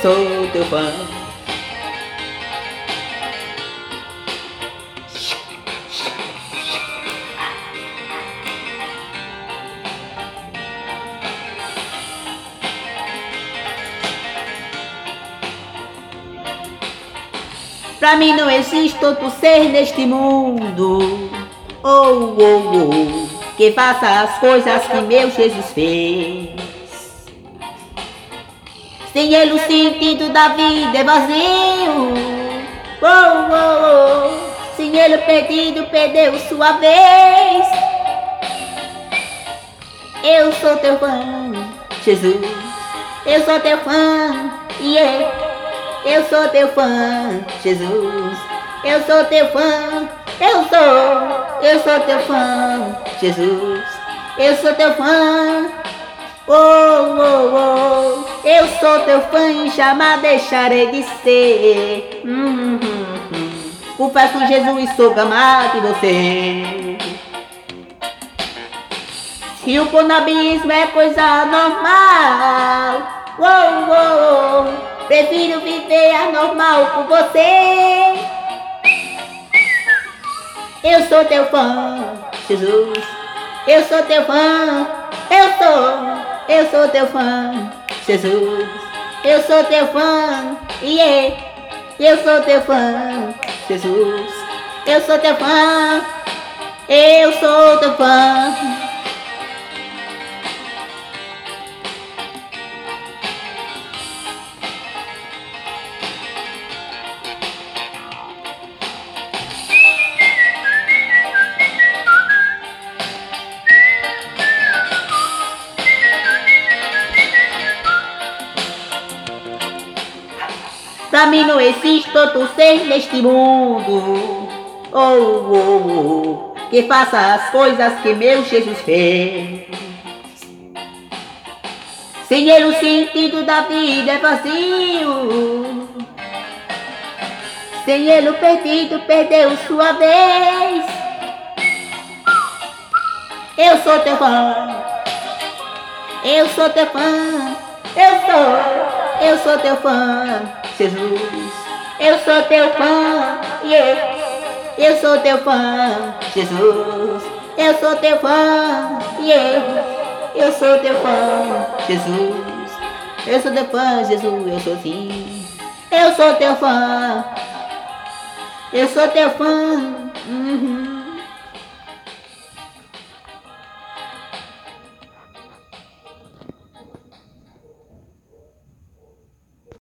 sou teu fã. Pra mim não existe outro ser neste mundo, oh, oh, oh, que faça as coisas que meu Jesus fez. Sem ele o sentido da vida é vazio, oh, oh, oh. Sem ele o perdido perdeu sua vez. Eu sou teu fã, Jesus, eu sou teu fã, yeah. Eu sou teu fã, Jesus, eu sou teu fã, eu sou teu fã, Jesus, eu sou teu fã, oh, oh, oh, eu sou teu fã e jamais deixarei de ser. Confesso, Jesus, sou amado de você. Se o pôr no abismo é coisa normal, oh, oh, oh. Prefiro viver anormal com você. Eu sou teu fã, Jesus. Eu sou teu fã. Eu sou teu fã, Jesus. Eu sou teu fã, yeah. Eu sou teu fã, Jesus. Eu sou teu fã. Eu sou teu fã. Pra mim não existe outro ser neste mundo, oh, oh, oh, que faça as coisas que meu Jesus fez. Sem ele o sentido da vida é vazio. Sem ele o perdido perdeu sua vez. Eu sou teu fã. Eu sou teu fã. Eu sou teu fã, Jesus. Eu sou teu fã, yeah. Eu sou teu fã, Jesus. Eu sou teu fã, yeah. Eu sou teu fã, Jesus. Eu sou teu fã, Jesus. Eu sou sim. Eu sou teu fã. Eu sou teu fã.